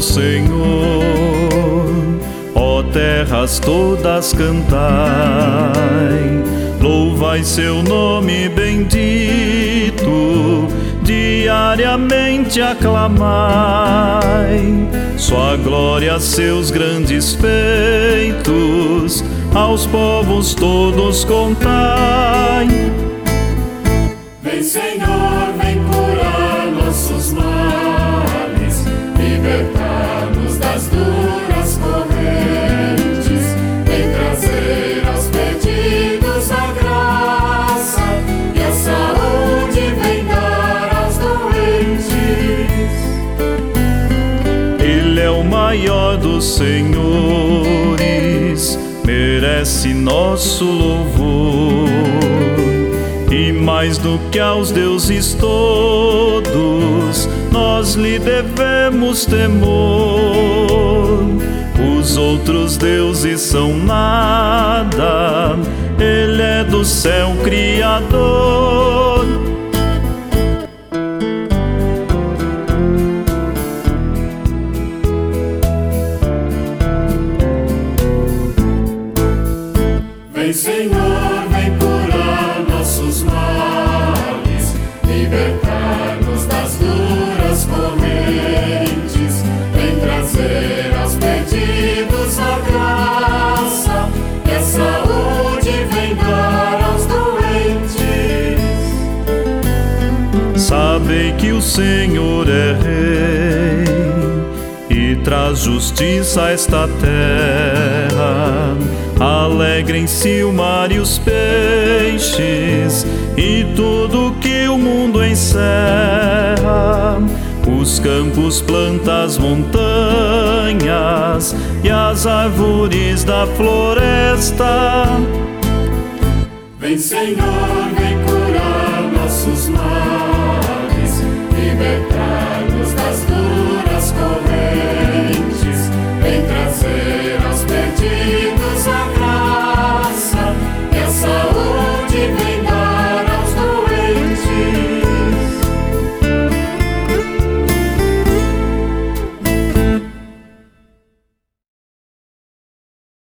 Senhor, ó terras todas cantai, louvai seu nome bendito, diariamente aclamai sua glória, seus grandes feitos, aos povos todos contai. Vem, Senhor, vem curar nossos males, libertar-nos das duras correntes, vem trazer aos perdidos a graça e a saúde vem dar aos doentes. Ele é o maior dos senhores, merece nosso louvor, e mais do que aos deuses todos, nós lhe devemos temor. Os outros deuses são nada, ele é do céu criador. Vem, Senhor, vem curar nossos males, libertar-nos das duras correntes, vem trazer aos perdidos a graça e a saúde vem dar aos doentes. Sabei que o Senhor é Rei e traz justiça a esta terra. Alegrem-se o mar e os peixes e tudo que o mundo encerra, os campos, plantas, montanhas e as árvores da floresta. Vem, Senhor, vem curar nossos males, libertar